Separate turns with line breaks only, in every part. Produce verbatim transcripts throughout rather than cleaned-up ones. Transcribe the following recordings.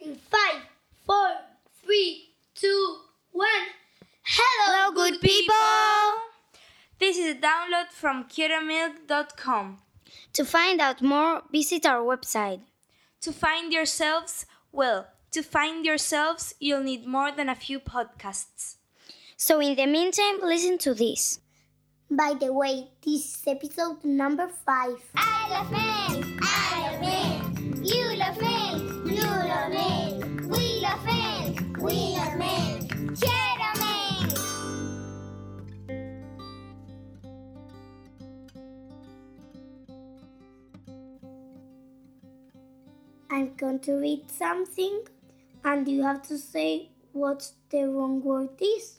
In five, four, three, two, one.
Hello, good people!
This is a download from kyoto milk dot com.
To find out more, visit our website.
To find yourselves, well, to find yourselves, you'll need more than a few podcasts.
So in the meantime, listen to this.
By the way, this is episode number five.
I love men, I love men. You love men, you love men. We love men, we love men. Quiero men.
I'm going to read something, and you have to say what the wrong word is.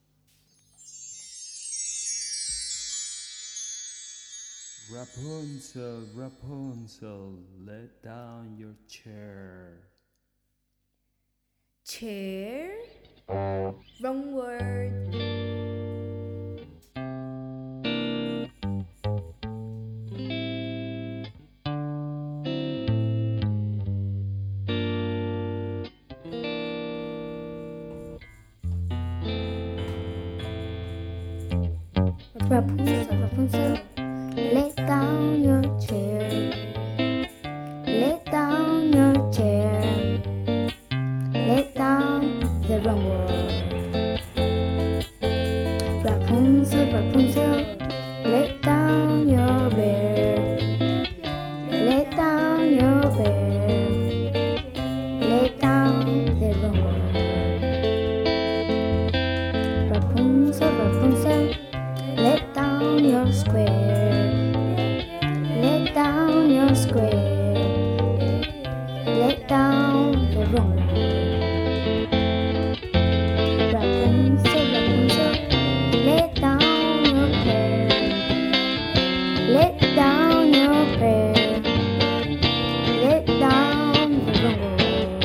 Rapunzel, Rapunzel, let down your chair.
Chair? Wrong word.
Rapunzel, Rapunzel, let down your chair. Let down your chair. Let down the wrong word. Rapunzel, Rapunzel, let down your bear. Let down your bear. Let down the wrong word. Rapunzel, Rapunzel, let down your square. Let down your square. Let down the wrong one. Rapunzel, Rapunzel, let down your hair. Let down your hair. Let down the wrong one.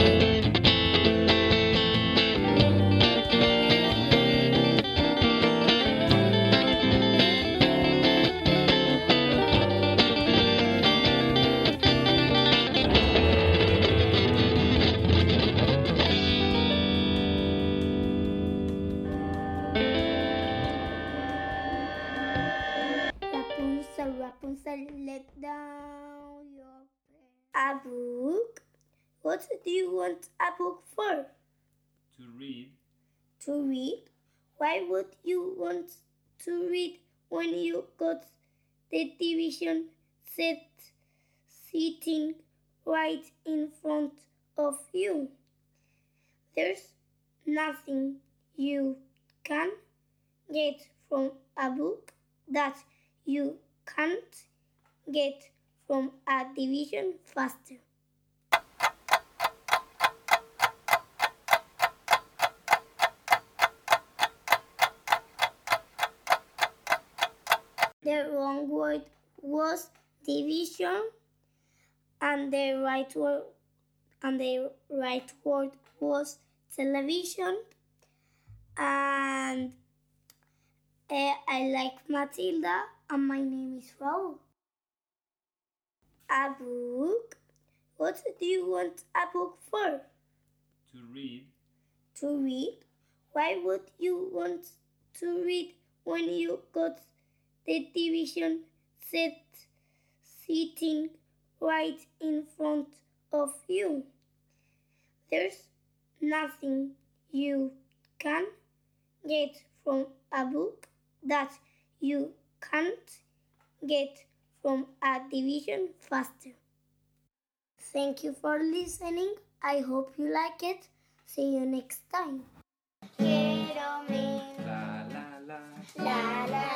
Rapunzel, Rapunzel, let down your hair. A book? What do you want a book for?
To read.
To read? Why would you want to read when you got the television set sitting right in front of you? There's nothing you can get from a book that you can't get from a television faster. The wrong word was division, and the right word and the right word was television. And uh, I like Matilda, and my name is Raul. A book? What do you want a book for?
To read.
To read? Why would you want to read when you got the television set sitting right in front of you? There's nothing you can get from a book that you can't get from a television faster. Thank you for listening. I hope you like it. See you next time.
Quiero men,
La la la.
la la